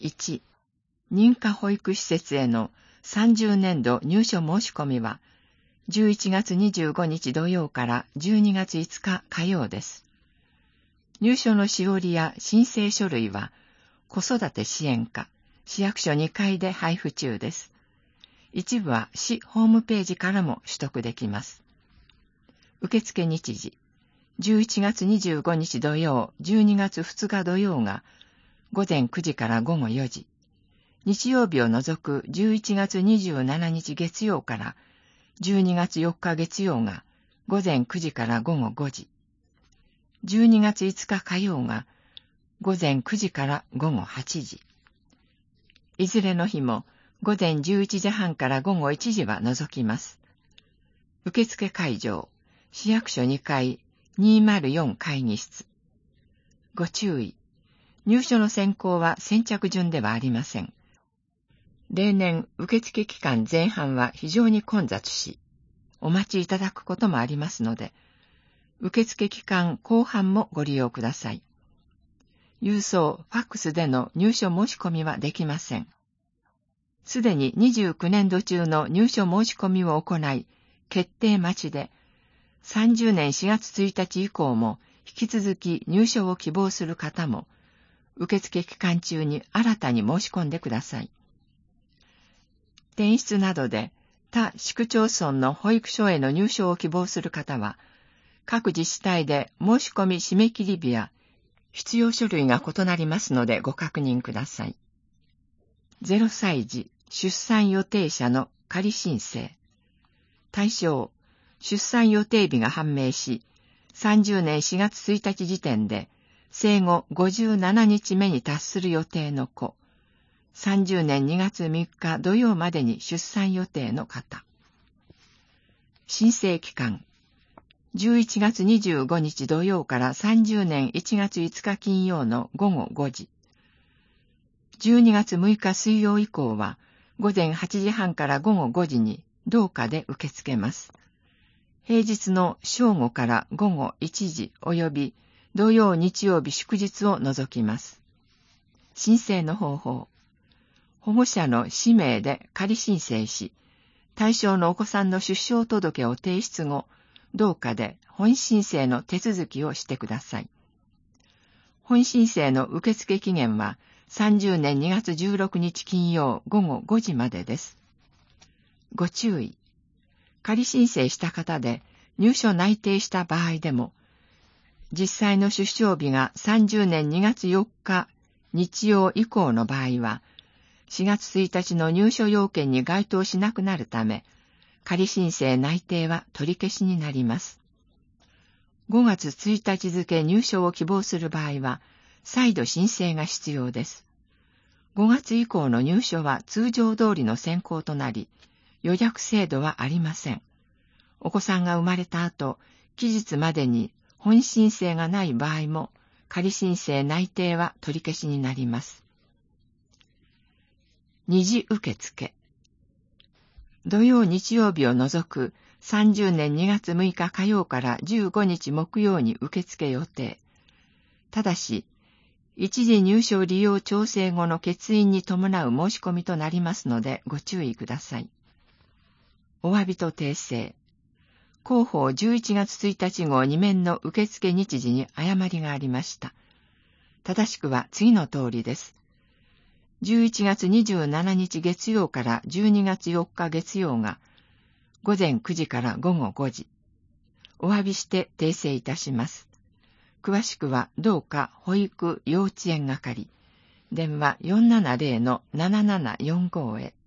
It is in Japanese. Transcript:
1、認可保育施設への30年度入所申し込みは、11月25日土曜から12月5日火曜です。入所のしおりや申請書類は、子育て支援課、市役所2階で配布中です。一部は市ホームページからも取得できます。受付日時、11月25日土曜、12月2日土曜が午前9時から午後4時、日曜日を除く11月27日月曜から12月4日月曜が午前9時から午後5時、12月5日火曜が午前9時から午後8時。いずれの日も午前11時半から午後1時は除きます。受付会場、市役所2階204会議室。ご注意。入所の選考は先着順ではありません。例年、受付期間前半は非常に混雑し、お待ちいただくこともありますので、受付期間後半もご利用ください。郵送、ファックスでの入所申し込みはできません。すでに29年度中の入所申し込みを行い、決定待ちで、30年4月1日以降も引き続き入所を希望する方も、受付期間中に新たに申し込んでください。転出などで他市区町村の保育所への入所を希望する方は、各自治体で申し込み締め切り日や必要書類が異なりますのでご確認ください。0歳児出産予定者の仮申請。対象、出産予定日が判明し、30年4月1日時点で生後57日目に達する予定の子、30年2月3日土曜までに出産予定の方。申請期間、11月25日土曜から30年1月5日金曜の午後5時。12月6日水曜以降は午前8時半から午後5時に同課で受け付けます。平日の正午から午後1時及び土曜日曜日祝日を除きます。申請の方法。保護者の氏名で仮申請し、対象のお子さんの出生届を提出後、同課で本申請の手続きをしてください。本申請の受付期限は30年2月16日金曜午後5時までです。ご注意。仮申請した方で入所内定した場合でも、実際の出生日が30年2月4日日曜以降の場合は、4月1日の入所要件に該当しなくなるため、仮申請内定は取り消しになります。5月1日付入所を希望する場合は、再度申請が必要です。5月以降の入所は通常通りの選考となり、予約制度はありません。お子さんが生まれた後、期日までに本申請がない場合も、仮申請内定は取り消しになります。二次受付。土曜日曜日を除く30年2月6日火曜から15日木曜に受付予定。ただし、一時入所利用調整後の欠員に伴う申し込みとなりますのでご注意ください。お詫びと訂正。広報11月1日号2面の受付日時に誤りがありました。正しくは次の通りです。11月27日月曜から12月4日月曜が午前9時から午後5時。お詫びして訂正いたします。詳しくは同課保育幼稚園係、電話 470-7745 へ。